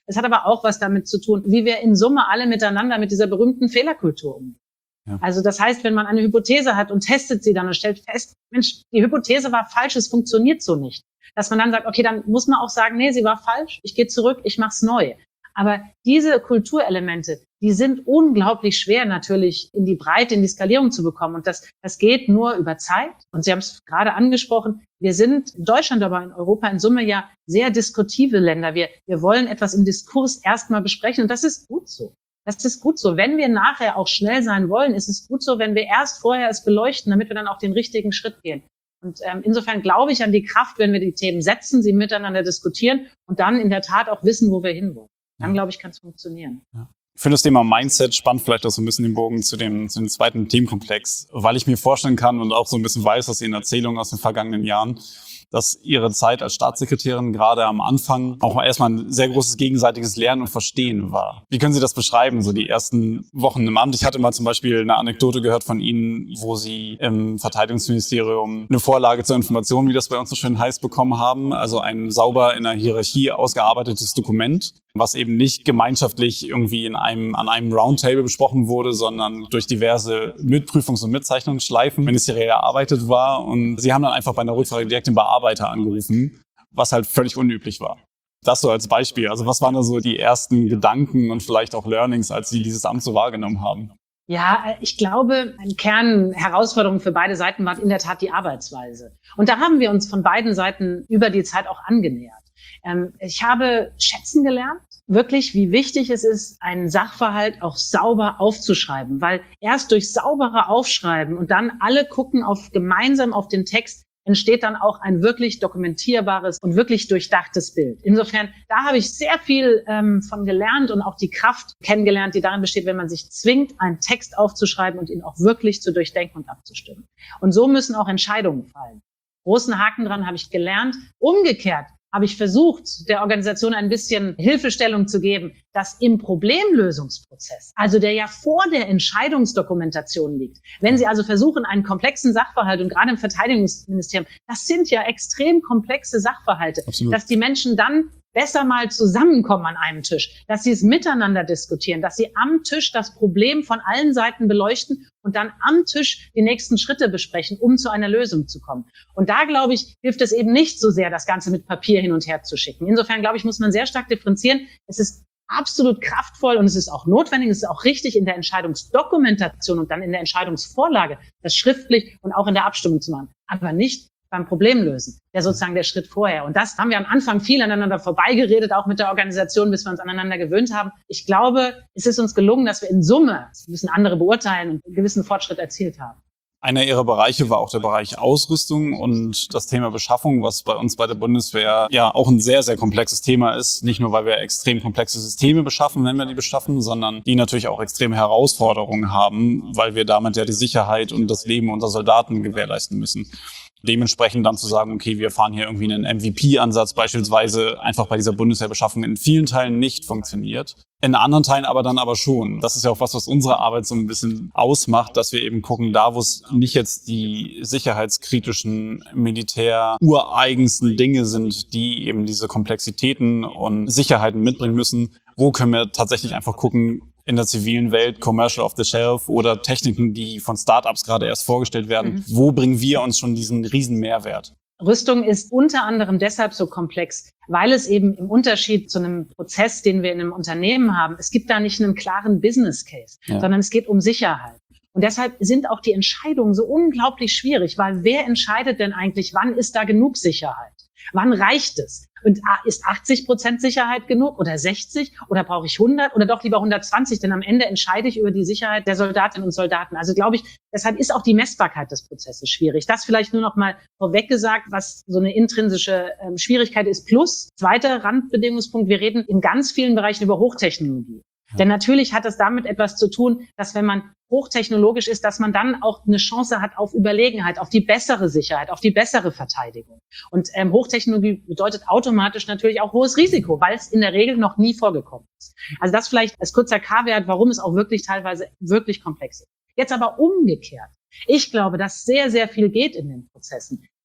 Es hat aber auch was damit zu tun, wie wir in Summe alle miteinander mit dieser berühmten Fehlerkultur umgehen. Ja. Also das heißt, wenn man eine Hypothese hat und testet sie dann und stellt fest, Mensch, die Hypothese war falsch, es funktioniert so nicht. Dass man dann sagt, okay, dann muss man auch sagen, nee, sie war falsch, ich gehe zurück, ich mach's neu. Aber diese Kulturelemente, die sind unglaublich schwer natürlich in die Breite, in die Skalierung zu bekommen. Und das geht nur über Zeit. Und Sie haben es gerade angesprochen, wir sind in Deutschland, aber in Europa in Summe ja sehr diskutive Länder. Wir wollen etwas im Diskurs erstmal besprechen und das ist gut so. Das ist gut so. Wenn wir nachher auch schnell sein wollen, ist es gut so, wenn wir erst vorher es beleuchten, damit wir dann auch den richtigen Schritt gehen. Und insofern glaube ich an die Kraft, wenn wir die Themen setzen, sie miteinander diskutieren und dann in der Tat auch wissen, wo wir hinwollen. Dann, glaube ich, kann es funktionieren. Ja. Ich finde das Thema Mindset spannend, vielleicht auch so ein bisschen den Bogen zu dem zweiten Themenkomplex, weil ich mir vorstellen kann und auch so ein bisschen weiß aus Ihren Erzählungen aus den vergangenen Jahren, dass Ihre Zeit als Staatssekretärin gerade am Anfang auch erstmal ein sehr großes gegenseitiges Lernen und Verstehen war. Wie können Sie das beschreiben, so die ersten Wochen im Amt? Ich hatte mal zum Beispiel eine Anekdote gehört von Ihnen, wo Sie im Verteidigungsministerium eine Vorlage zur Information, wie das bei uns so schön heißt, bekommen haben. Also ein sauber in einer Hierarchie ausgearbeitetes Dokument, was eben nicht gemeinschaftlich irgendwie an einem Roundtable besprochen wurde, sondern durch diverse Mitprüfungs- und Mitzeichnungsschleifen ministeriell erarbeitet war. Und Sie haben dann einfach bei einer Rückfrage direkt den Bearbeiter angerufen, was halt völlig unüblich war. Das so als Beispiel. Also was waren da so die ersten Gedanken und vielleicht auch Learnings, als Sie dieses Amt so wahrgenommen haben? Ja, ich glaube, eine Kernherausforderung für beide Seiten war in der Tat die Arbeitsweise. Und da haben wir uns von beiden Seiten über die Zeit auch angenähert. Ich habe schätzen gelernt, wirklich, wie wichtig es ist, einen Sachverhalt auch sauber aufzuschreiben, weil erst durch saubere Aufschreiben und dann alle gucken gemeinsam auf den Text, entsteht dann auch ein wirklich dokumentierbares und wirklich durchdachtes Bild. Insofern, da habe ich sehr viel von gelernt und auch die Kraft kennengelernt, die darin besteht, wenn man sich zwingt, einen Text aufzuschreiben und ihn auch wirklich zu durchdenken und abzustimmen. Und so müssen auch Entscheidungen fallen. Großen Haken dran habe ich gelernt. Umgekehrt habe ich versucht, der Organisation ein bisschen Hilfestellung zu geben, dass im Problemlösungsprozess, also der ja vor der Entscheidungsdokumentation liegt, wenn Sie also versuchen, einen komplexen Sachverhalt, und gerade im Verteidigungsministerium, das sind ja extrem komplexe Sachverhalte, Absolut. Dass die Menschen dann besser mal zusammenkommen an einem Tisch, dass sie es miteinander diskutieren, dass sie am Tisch das Problem von allen Seiten beleuchten und dann am Tisch die nächsten Schritte besprechen, um zu einer Lösung zu kommen. Und da, glaube ich, hilft es eben nicht so sehr, das Ganze mit Papier hin und her zu schicken. Insofern, glaube ich, muss man sehr stark differenzieren. Es ist absolut kraftvoll und es ist auch notwendig, es ist auch richtig in der Entscheidungsdokumentation und dann in der Entscheidungsvorlage, das schriftlich und auch in der Abstimmung zu machen, aber nicht beim Problemlösen, der sozusagen der Schritt vorher. Und das haben wir am Anfang viel aneinander vorbeigeredet, auch mit der Organisation, bis wir uns aneinander gewöhnt haben. Ich glaube, es ist uns gelungen, dass wir in Summe, das müssen andere beurteilen, und einen gewissen Fortschritt erzielt haben. Einer Ihrer Bereiche war auch der Bereich Ausrüstung und das Thema Beschaffung, was bei uns bei der Bundeswehr ja auch ein sehr, sehr komplexes Thema ist. Nicht nur, weil wir extrem komplexe Systeme beschaffen, wenn wir die beschaffen, sondern die natürlich auch extreme Herausforderungen haben, weil wir damit ja die Sicherheit und das Leben unserer Soldaten gewährleisten müssen. Dementsprechend dann zu sagen, okay, wir fahren hier irgendwie einen MVP-Ansatz beispielsweise, einfach bei dieser Bundeswehrbeschaffung in vielen Teilen nicht funktioniert. In anderen Teilen aber schon. Das ist ja auch was unsere Arbeit so ein bisschen ausmacht, dass wir eben gucken, da wo es nicht jetzt die sicherheitskritischen, militär-ureigensten Dinge sind, die eben diese Komplexitäten und Sicherheiten mitbringen müssen, wo können wir tatsächlich einfach gucken, in der zivilen Welt, Commercial off the Shelf oder Techniken, die von Startups gerade erst vorgestellt werden. Wo bringen wir uns schon diesen riesen Mehrwert? Rüstung ist unter anderem deshalb so komplex, weil es eben im Unterschied zu einem Prozess, den wir in einem Unternehmen haben, es gibt da nicht einen klaren Business Case, sondern es geht um Sicherheit. Und deshalb sind auch die Entscheidungen so unglaublich schwierig, weil wer entscheidet denn eigentlich, wann ist da genug Sicherheit? Wann reicht es? Und ist 80% Sicherheit genug oder 60 oder brauche ich 100 oder doch lieber 120? Denn am Ende entscheide ich über die Sicherheit der Soldatinnen und Soldaten. Also glaube ich, deshalb ist auch die Messbarkeit des Prozesses schwierig. Das vielleicht nur noch mal vorweg gesagt, was so eine intrinsische Schwierigkeit ist. Plus, zweiter Randbedingungspunkt, wir reden in ganz vielen Bereichen über Hochtechnologie. Denn natürlich hat es damit etwas zu tun, dass wenn man hochtechnologisch ist, dass man dann auch eine Chance hat auf Überlegenheit, auf die bessere Sicherheit, auf die bessere Verteidigung. Und Hochtechnologie bedeutet automatisch natürlich auch hohes Risiko, weil es in der Regel noch nie vorgekommen ist. Also das vielleicht als kurzer K-Wert, warum es auch wirklich teilweise wirklich komplex ist. Jetzt aber umgekehrt. Ich glaube, dass sehr, sehr viel geht in den Prozessen.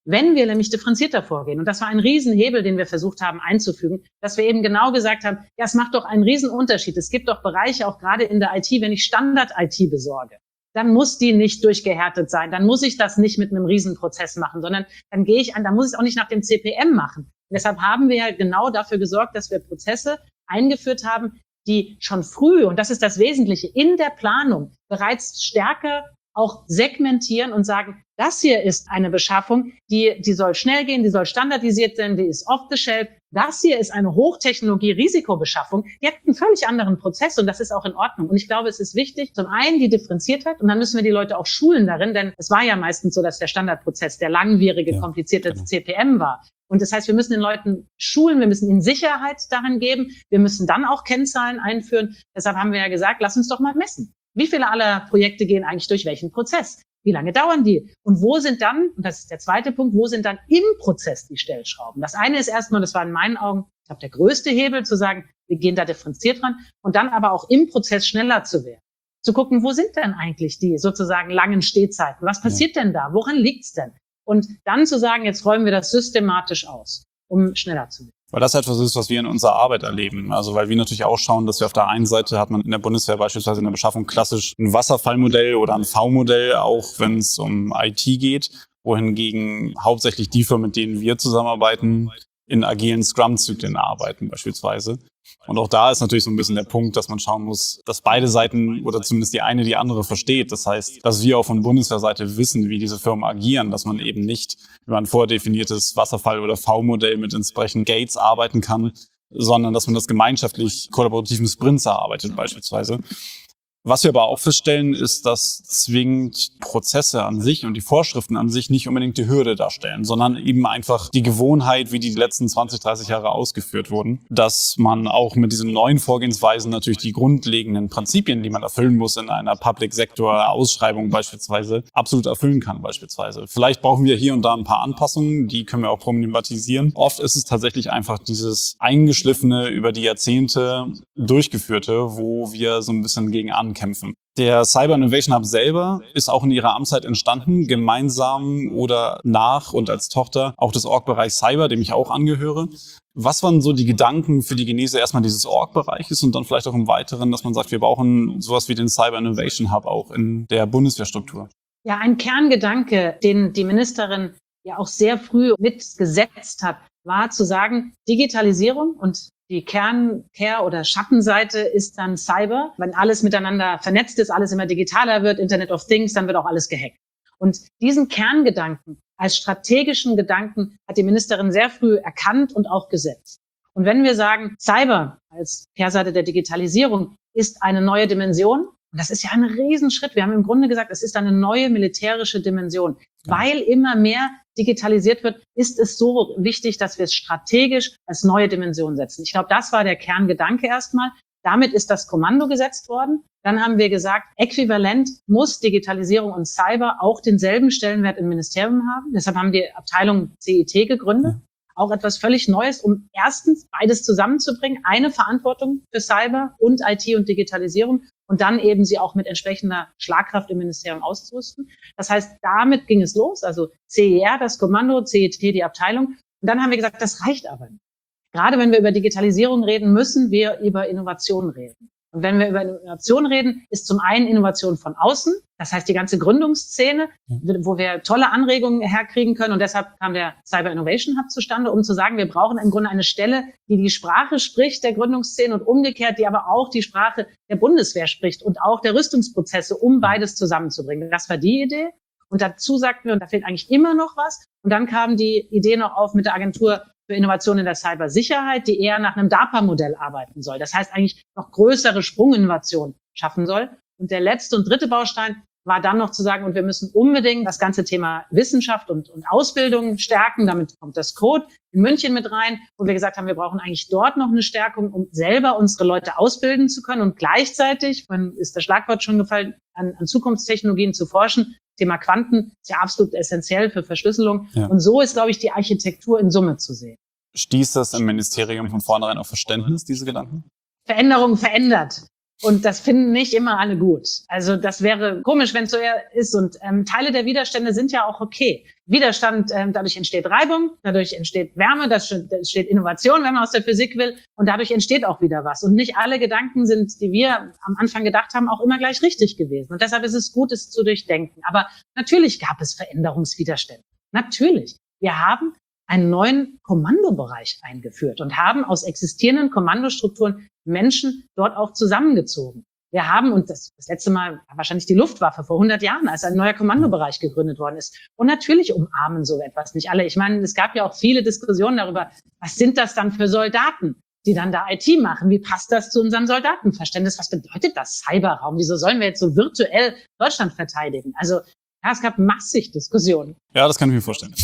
Wenn wir nämlich differenzierter vorgehen, und das war ein Riesenhebel, den wir versucht haben einzufügen, dass wir eben genau gesagt haben, ja, es macht doch einen Riesenunterschied. Es gibt doch Bereiche, auch gerade in der IT, wenn ich Standard-IT besorge, dann muss die nicht durchgehärtet sein. Dann muss ich das nicht mit einem Riesenprozess machen, sondern dann muss ich es auch nicht nach dem CPM machen. Und deshalb haben wir ja genau dafür gesorgt, dass wir Prozesse eingeführt haben, die schon früh, und das ist das Wesentliche, in der Planung bereits stärker auch segmentieren und sagen, das hier ist eine Beschaffung, die soll schnell gehen, die soll standardisiert sein, die ist off the shelf. Das hier ist eine Hochtechnologie-Risikobeschaffung. Die hat einen völlig anderen Prozess und das ist auch in Ordnung. Und ich glaube, es ist wichtig, zum einen die Differenziertheit und dann müssen wir die Leute auch schulen darin, denn es war ja meistens so, dass der Standardprozess der langwierige, komplizierte CPM war. Und das heißt, wir müssen den Leuten schulen, wir müssen ihnen Sicherheit darin geben, wir müssen dann auch Kennzahlen einführen. Deshalb haben wir ja gesagt, lass uns doch mal messen. Wie viele aller Projekte gehen eigentlich durch welchen Prozess? Wie lange dauern die? Und wo sind dann, und das ist der zweite Punkt, wo sind dann im Prozess die Stellschrauben? Das eine ist erstmal, das war in meinen Augen, ich glaube, der größte Hebel, zu sagen, wir gehen da differenziert ran und dann aber auch im Prozess schneller zu werden. Zu gucken, wo sind denn eigentlich die sozusagen langen Stehzeiten? Was passiert denn da? Woran liegt's denn? Und dann zu sagen, jetzt räumen wir das systematisch aus, um schneller zu werden. Weil das etwas ist, was wir in unserer Arbeit erleben. Also weil wir natürlich auch schauen, dass wir auf der einen Seite hat man in der Bundeswehr beispielsweise in der Beschaffung klassisch ein Wasserfallmodell oder ein V-Modell, auch wenn es um IT geht, wohingegen hauptsächlich die Firmen, mit denen wir zusammenarbeiten, in agilen Scrum-Zyklen arbeiten beispielsweise. Und auch da ist natürlich so ein bisschen der Punkt, dass man schauen muss, dass beide Seiten oder zumindest die eine die andere versteht. Das heißt, dass wir auch von Bundeswehrseite wissen, wie diese Firmen agieren, dass man eben nicht über ein vordefiniertes Wasserfall- oder V-Modell mit entsprechenden Gates arbeiten kann, sondern dass man das gemeinschaftlich kollaborativen Sprints erarbeitet beispielsweise. Was wir aber auch feststellen, ist, dass zwingend Prozesse an sich und die Vorschriften an sich nicht unbedingt die Hürde darstellen, sondern eben einfach die Gewohnheit, wie die letzten 20, 30 Jahre ausgeführt wurden, dass man auch mit diesen neuen Vorgehensweisen natürlich die grundlegenden Prinzipien, die man erfüllen muss in einer Public-Sector-Ausschreibung beispielsweise, absolut erfüllen kann beispielsweise. Vielleicht brauchen wir hier und da ein paar Anpassungen, die können wir auch problematisieren. Oft ist es tatsächlich einfach dieses eingeschliffene, über die Jahrzehnte durchgeführte, wo wir so ein bisschen gegen ankämpfen. Der Cyber Innovation Hub selber ist auch in ihrer Amtszeit entstanden, gemeinsam oder nach und als Tochter auch des Org-Bereichs Cyber, dem ich auch angehöre. Was waren so die Gedanken für die Genese erstmal dieses Org-Bereiches und dann vielleicht auch im Weiteren, dass man sagt, wir brauchen sowas wie den Cyber Innovation Hub auch in der Bundeswehrstruktur? Ja, ein Kerngedanke, den die Ministerin ja auch sehr früh mitgesetzt hat, war zu sagen, Digitalisierung und die Kernkehr- oder Schattenseite ist dann Cyber. Wenn alles miteinander vernetzt ist, alles immer digitaler wird, Internet of Things, dann wird auch alles gehackt. Und diesen Kerngedanken als strategischen Gedanken hat die Ministerin sehr früh erkannt und auch gesetzt. Und wenn wir sagen, Cyber als Kehrseite der Digitalisierung ist eine neue Dimension, und das ist ja ein Riesenschritt. Wir haben im Grunde gesagt, es ist eine neue militärische Dimension. Ja. Weil immer mehr digitalisiert wird, ist es so wichtig, dass wir es strategisch als neue Dimension setzen. Ich glaube, das war der Kerngedanke erstmal. Damit ist das Kommando gesetzt worden. Dann haben wir gesagt, äquivalent muss Digitalisierung und Cyber auch denselben Stellenwert im Ministerium haben. Deshalb haben wir Abteilung CIT gegründet. Ja. Auch etwas völlig Neues, um erstens beides zusammenzubringen. Eine Verantwortung für Cyber und IT und Digitalisierung und dann eben sie auch mit entsprechender Schlagkraft im Ministerium auszurüsten. Das heißt, damit ging es los. Also CER, das Kommando, CET, die Abteilung. Und dann haben wir gesagt, das reicht aber nicht. Gerade wenn wir über Digitalisierung reden, müssen wir über Innovation reden. Und wenn wir über Innovation reden, ist zum einen Innovation von außen, das heißt die ganze Gründungsszene, wo wir tolle Anregungen herkriegen können. Und deshalb kam der Cyber Innovation Hub zustande, um zu sagen, wir brauchen im Grunde eine Stelle, die die Sprache spricht der Gründungsszene und umgekehrt, die aber auch die Sprache der Bundeswehr spricht und auch der Rüstungsprozesse, um beides zusammenzubringen. Das war die Idee. Und dazu sagten wir, und da fehlt eigentlich immer noch was. Und dann kam die Idee noch auf mit der Agentur für Innovation in der Cybersicherheit, die eher nach einem DARPA-Modell arbeiten soll. Das heißt eigentlich noch größere Sprunginnovation schaffen soll. Und der letzte und dritte Baustein war dann noch zu sagen, und wir müssen unbedingt das ganze Thema Wissenschaft und Ausbildung stärken. Damit kommt das Code in München mit rein, wo wir gesagt haben, wir brauchen eigentlich dort noch eine Stärkung, um selber unsere Leute ausbilden zu können und gleichzeitig, wann ist das Schlagwort schon gefallen, an Zukunftstechnologien zu forschen. Thema Quanten ist ja absolut essentiell für Verschlüsselung. Ja. Und so ist, glaube ich, die Architektur in Summe zu sehen. Stieß das im Ministerium von vornherein auf Verständnis, diese Gedanken? Veränderung verändert. Und das finden nicht immer alle gut. Also das wäre komisch, wenn es so ist. Und Teile der Widerstände sind ja auch okay. Widerstand, dadurch entsteht Reibung, dadurch entsteht Wärme, dadurch entsteht Innovation, wenn man aus der Physik will, und dadurch entsteht auch wieder was. Und nicht alle Gedanken sind, die wir am Anfang gedacht haben, auch immer gleich richtig gewesen. Und deshalb ist es gut, es zu durchdenken. Aber natürlich gab es Veränderungswiderstände. Natürlich. Wir haben einen neuen Kommandobereich eingeführt und haben aus existierenden Kommandostrukturen Menschen dort auch zusammengezogen. Wir haben, und das letzte Mal war wahrscheinlich die Luftwaffe vor 100 Jahren, als ein neuer Kommandobereich gegründet worden ist. Und natürlich umarmen so etwas nicht alle. Ich meine, es gab ja auch viele Diskussionen darüber, was sind das dann für Soldaten, die dann da IT machen? Wie passt das zu unserem Soldatenverständnis? Was bedeutet das Cyberraum? Wieso sollen wir jetzt so virtuell Deutschland verteidigen? Also ja, es gab massig Diskussionen. Ja, das kann ich mir vorstellen.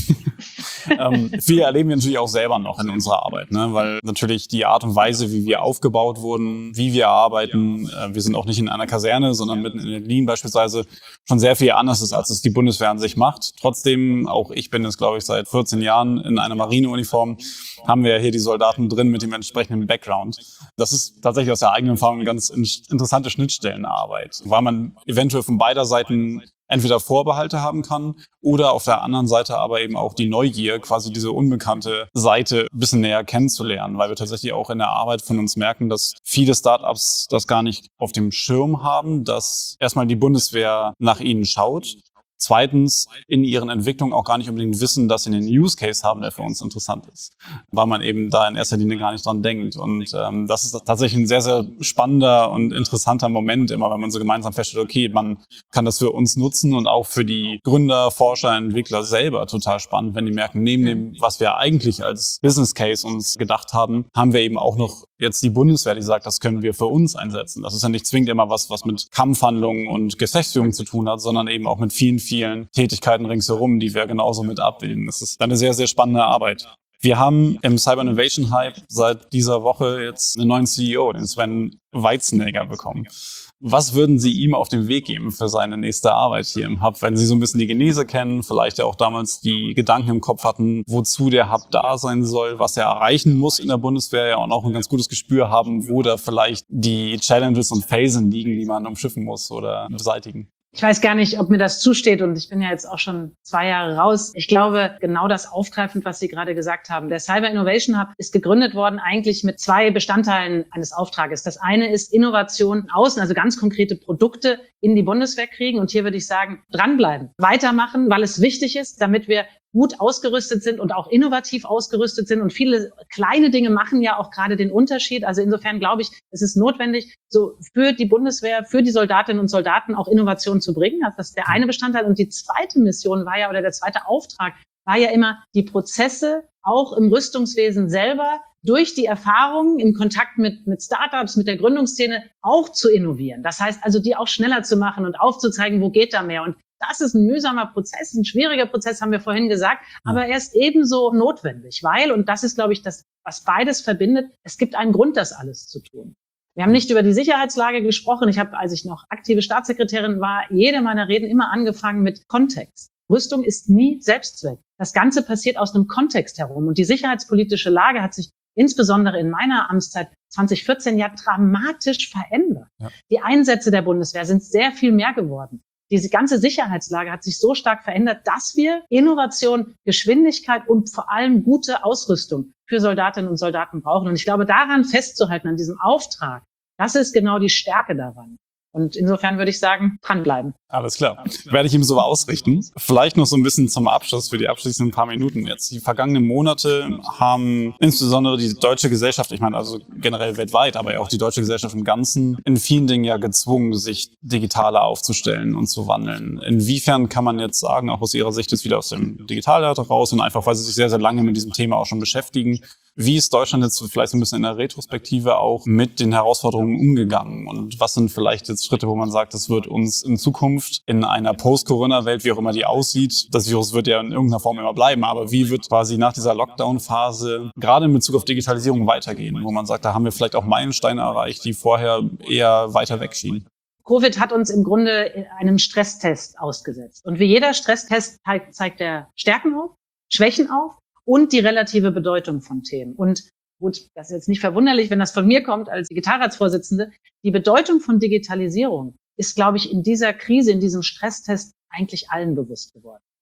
Viele erleben wir natürlich auch selber noch in unserer Arbeit, ne? Weil natürlich die Art und Weise, wie wir aufgebaut wurden, wie wir arbeiten, wir sind auch nicht in einer Kaserne, sondern mitten in Berlin beispielsweise, schon sehr viel anders ist, als es die Bundeswehr an sich macht. Trotzdem, auch ich bin jetzt, glaube ich, seit 14 Jahren in einer Marineuniform, haben wir ja hier die Soldaten drin mit dem entsprechenden Background. Das ist tatsächlich aus der eigenen Erfahrung eine ganz interessante Schnittstellenarbeit, weil man eventuell von beider Seiten entweder Vorbehalte haben kann oder auf der anderen Seite aber eben auch die Neugier, quasi diese unbekannte Seite ein bisschen näher kennenzulernen, weil wir tatsächlich auch in der Arbeit von uns merken, dass viele Startups das gar nicht auf dem Schirm haben, dass erstmal die Bundeswehr nach ihnen schaut. Zweitens, in ihren Entwicklungen auch gar nicht unbedingt wissen, dass sie einen Use Case haben, der für uns interessant ist, weil man eben da in erster Linie gar nicht dran denkt. Und das ist tatsächlich ein sehr, sehr spannender und interessanter Moment immer, wenn man so gemeinsam feststellt, okay, man kann das für uns nutzen und auch für die Gründer, Forscher, Entwickler selber total spannend, wenn die merken, neben dem, was wir eigentlich als Business Case uns gedacht haben, haben wir eben auch noch jetzt die Bundeswehr, die sagt, das können wir für uns einsetzen. Das ist ja nicht zwingend immer was mit Kampfhandlungen und Gefechtsführung zu tun hat, sondern eben auch mit vielen Tätigkeiten ringsherum, die wir genauso mit abbilden. Das ist eine sehr, sehr spannende Arbeit. Wir haben im Cyber Innovation Hype seit dieser Woche jetzt einen neuen CEO, den Sven Weizenegger, bekommen. Was würden Sie ihm auf den Weg geben für seine nächste Arbeit hier im Hub, wenn Sie so ein bisschen die Genese kennen, vielleicht ja auch damals die Gedanken im Kopf hatten, wozu der Hub da sein soll, was er erreichen muss in der Bundeswehr, ja, und auch ein ganz gutes Gespür haben, wo da vielleicht die Challenges und Phasen liegen, die man umschiffen muss oder beseitigen? Ich weiß gar nicht, ob mir das zusteht, und ich bin ja jetzt auch schon 2 Jahre raus. Ich glaube, genau das aufgreifend, was Sie gerade gesagt haben. Der Cyber Innovation Hub ist gegründet worden eigentlich mit 2 Bestandteilen eines Auftrages. Das eine ist Innovation außen, also ganz konkrete Produkte in die Bundeswehr kriegen. Und hier würde ich sagen, dranbleiben, weitermachen, weil es wichtig ist, damit wir gut ausgerüstet sind und auch innovativ ausgerüstet sind. Und viele kleine Dinge machen ja auch gerade den Unterschied. Also insofern glaube ich, es ist notwendig, so für die Bundeswehr, für die Soldatinnen und Soldaten auch Innovation zu bringen. Also das ist der eine Bestandteil. Und die zweite Mission war ja, oder der zweite Auftrag war ja immer, die Prozesse auch im Rüstungswesen selber durch die Erfahrungen im Kontakt mit Startups, mit der Gründungsszene auch zu innovieren. Das heißt also, die auch schneller zu machen und aufzuzeigen, wo geht da mehr. Und das ist ein mühsamer Prozess, ein schwieriger Prozess, haben wir vorhin gesagt, aber er ist ebenso notwendig, weil, und das ist, glaube ich, das, was beides verbindet, es gibt einen Grund, das alles zu tun. Wir haben nicht über die Sicherheitslage gesprochen. Ich habe, als ich noch aktive Staatssekretärin war, jede meiner Reden immer angefangen mit Kontext. Rüstung ist nie Selbstzweck. Das Ganze passiert aus einem Kontext herum. Und die sicherheitspolitische Lage hat sich insbesondere in meiner Amtszeit 2014 ja dramatisch verändert. Ja. Die Einsätze der Bundeswehr sind sehr viel mehr geworden. Diese ganze Sicherheitslage hat sich so stark verändert, dass wir Innovation, Geschwindigkeit und vor allem gute Ausrüstung für Soldatinnen und Soldaten brauchen. Und ich glaube, daran festzuhalten, an diesem Auftrag, das ist genau die Stärke daran. Und insofern würde ich sagen, dranbleiben. Alles klar. Werde ich ihm so ausrichten. Vielleicht noch so ein bisschen zum Abschluss, für die abschließenden paar Minuten jetzt. Die vergangenen Monate haben insbesondere die deutsche Gesellschaft, ich meine also generell weltweit, aber auch die deutsche Gesellschaft im Ganzen, in vielen Dingen ja gezwungen, sich digitaler aufzustellen und zu wandeln. Inwiefern kann man jetzt sagen, auch aus Ihrer Sicht ist wieder aus dem Digitalrat heraus und einfach, weil Sie sich sehr, sehr lange mit diesem Thema auch schon beschäftigen, wie ist Deutschland jetzt vielleicht so ein bisschen in der Retrospektive auch mit den Herausforderungen umgegangen? Und was sind vielleicht jetzt Schritte, wo man sagt, das wird uns in Zukunft in einer Post-Corona-Welt, wie auch immer die aussieht, das Virus wird ja in irgendeiner Form immer bleiben, aber wie wird quasi nach dieser Lockdown-Phase gerade in Bezug auf Digitalisierung weitergehen? Wo man sagt, da haben wir vielleicht auch Meilensteine erreicht, die vorher eher weiter weg schienen. Covid hat uns im Grunde einem Stresstest ausgesetzt. Und wie jeder Stresstest zeigt er Stärken auf, Schwächen auf und die relative Bedeutung von Themen. Und gut, das ist jetzt nicht verwunderlich, wenn das von mir kommt als Digitalratsvorsitzende. Die Bedeutung von Digitalisierung ist, glaube ich, in dieser Krise, in diesem Stresstest eigentlich allen bewusst geworden.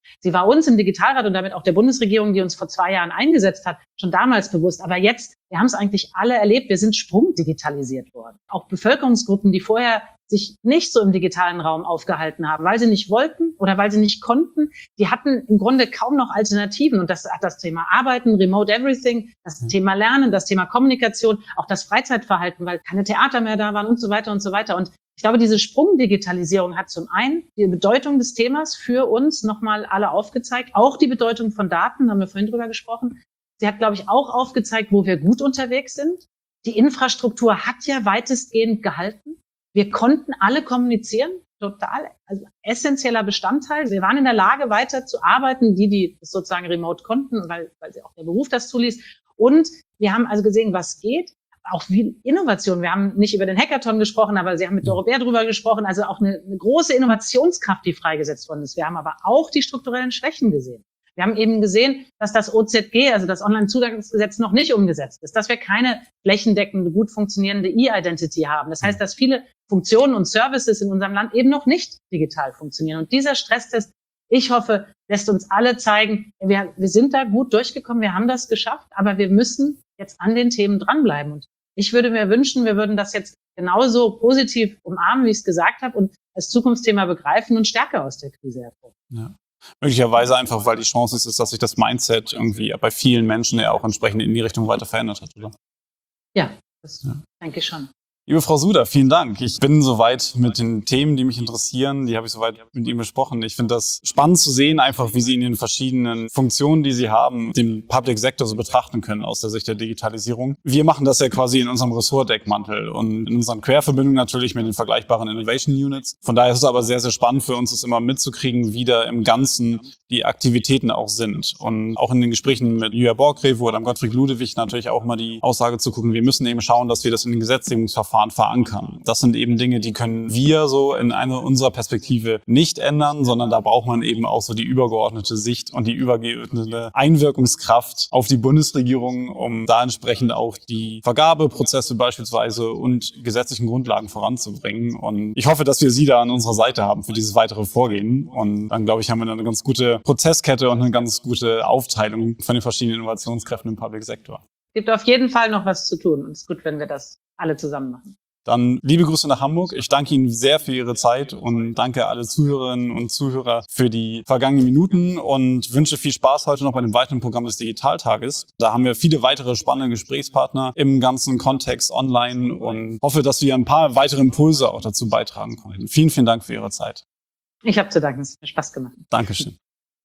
Sie war uns im Digitalrat und damit auch der Bundesregierung, die uns vor 2 Jahren eingesetzt hat, schon damals bewusst. Aber jetzt, wir haben es eigentlich alle erlebt, wir sind sprungdigitalisiert worden. Auch Bevölkerungsgruppen, die vorher sich nicht so im digitalen Raum aufgehalten haben, weil sie nicht wollten oder weil sie nicht konnten, die hatten im Grunde kaum noch Alternativen. Und das hat das Thema Arbeiten, Remote Everything, das Thema Lernen, das Thema Kommunikation, auch das Freizeitverhalten, weil keine Theater mehr da waren und so weiter und so weiter. Und ich glaube, diese Sprungdigitalisierung hat zum einen die Bedeutung des Themas für uns nochmal alle aufgezeigt, auch die Bedeutung von Daten, da haben wir vorhin drüber gesprochen. Sie hat, glaube ich, auch aufgezeigt, wo wir gut unterwegs sind. Die Infrastruktur hat ja weitestgehend gehalten. Wir konnten alle kommunizieren, total, also essentieller Bestandteil. Wir waren in der Lage, weiter zu arbeiten, die das sozusagen remote konnten, weil sie auch der Beruf das zuließ. Und wir haben also gesehen, was geht. Auch viel Innovation. Wir haben nicht über den Hackathon gesprochen, aber Sie haben mit Doro Bär drüber gesprochen. Also auch eine große Innovationskraft, die freigesetzt worden ist. Wir haben aber auch die strukturellen Schwächen gesehen. Wir haben eben gesehen, dass das OZG, also das Onlinezugangsgesetz, noch nicht umgesetzt ist, dass wir keine flächendeckende, gut funktionierende E-Identity haben. Das heißt, dass viele Funktionen und Services in unserem Land eben noch nicht digital funktionieren. Und dieser Stresstest, ich hoffe, lässt uns alle zeigen, wir sind da gut durchgekommen, wir haben das geschafft, aber wir müssen jetzt an den Themen dranbleiben. Und ich würde mir wünschen, wir würden das jetzt genauso positiv umarmen, wie ich es gesagt habe, und als Zukunftsthema begreifen und stärker aus der Krise hervorgehen. Ja. Möglicherweise einfach, weil die Chance ist, dass sich das Mindset irgendwie bei vielen Menschen ja auch entsprechend in die Richtung weiter verändert hat, oder? Ja, das denke ich schon. Liebe Frau Suder, vielen Dank. Ich bin soweit mit den Themen, die mich interessieren, die habe ich soweit mit Ihnen besprochen. Ich finde das spannend zu sehen, einfach wie Sie in den verschiedenen Funktionen, die Sie haben, den Public Sector so betrachten können aus der Sicht der Digitalisierung. Wir machen das ja quasi in unserem Ressortdeckmantel und in unseren Querverbindungen natürlich mit den vergleichbaren Innovation Units. Von daher ist es aber sehr, sehr spannend für uns, es immer mitzukriegen, wie da im Ganzen die Aktivitäten auch sind. Und auch in den Gesprächen mit Julia Borgrewe oder Gottfried Ludewig natürlich auch mal die Aussage zu gucken, wir müssen eben schauen, dass wir das in den Gesetzgebungsverfahren verankern. Das sind eben Dinge, die können wir so in einer unserer Perspektive nicht ändern, sondern da braucht man eben auch so die übergeordnete Sicht und die übergeordnete Einwirkungskraft auf die Bundesregierung, um da entsprechend auch die Vergabeprozesse beispielsweise und gesetzlichen Grundlagen voranzubringen. Und ich hoffe, dass wir Sie da an unserer Seite haben für dieses weitere Vorgehen. Und dann, glaube ich, haben wir eine ganz gute Prozesskette und eine ganz gute Aufteilung von den verschiedenen Innovationskräften im Public Sector. Es gibt auf jeden Fall noch was zu tun und es ist gut, wenn wir das alle zusammen machen. Dann liebe Grüße nach Hamburg. Ich danke Ihnen sehr für Ihre Zeit und danke alle Zuhörerinnen und Zuhörer für die vergangenen Minuten und wünsche viel Spaß heute noch bei dem weiteren Programm des Digitaltages. Da haben wir viele weitere spannende Gesprächspartner im ganzen Kontext online und hoffe, dass wir ein paar weitere Impulse auch dazu beitragen konnten. Vielen, vielen Dank für Ihre Zeit. Ich habe zu danken. Es hat mir Spaß gemacht. Dankeschön.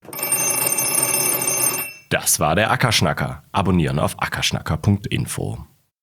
Das war der Ackerschnacker. Abonnieren auf ackerschnacker.info.